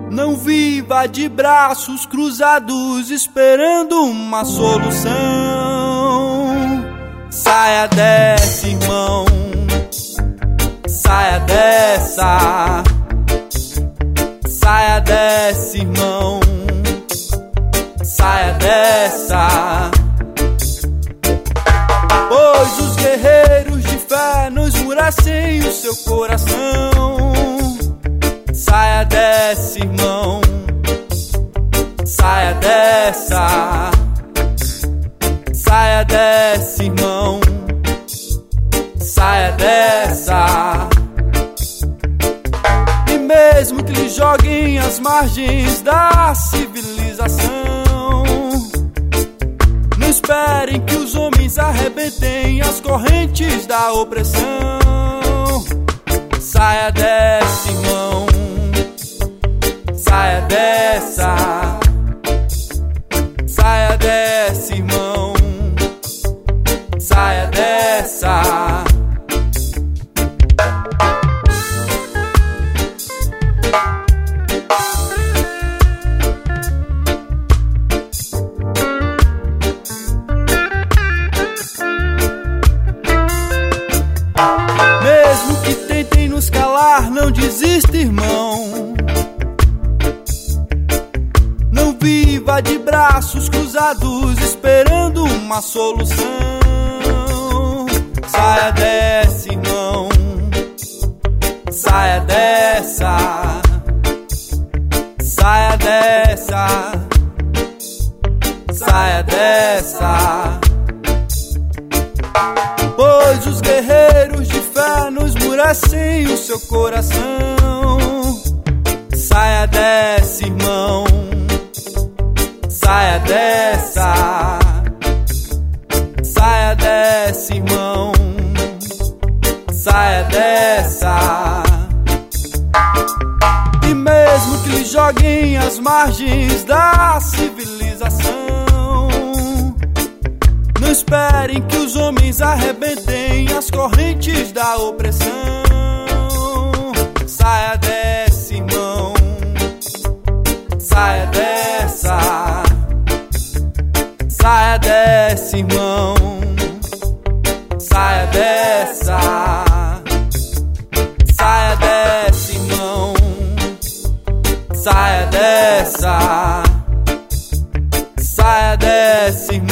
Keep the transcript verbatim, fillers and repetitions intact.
Não viva de braços cruzados esperando uma solução. Saia dessa, irmão. Saia dessa. Saia dessa, irmão. Saia dessa. Pois os guerreiros de fé não esmurecem o seu coração. Saia dessa, irmão. Saia dessa. Saia dessa, irmão. Saia dessa. E mesmo que lhe joguem às margens da civilização, não esperem que os homens arrebentem as correntes da opressão. Saia dessa, irmão. Saia dessa. Saia dessa, irmão. Saia dessa. Mesmo que tentem nos calar, não desista, irmão. Não viva de braços cruzados esperando uma solução. Saia dessa, irmão. Saia dessa. Saia dessa. Saia dessa. Pois os guerreiros de fé não esmurecem o seu coração. Saia dessa, irmão. Saia dessa. Saia dessa, irmão. Saia dessa. E mesmo que lhe joguem às margens da civilização, não esperem que os homens arrebentem as correntes da opressão. Saia dessa, irmão. Saia dessa. Saia dessa, irmão. Saia dessa. Saia dessa, irmão. Saia dessa. Saia dessa, irmão.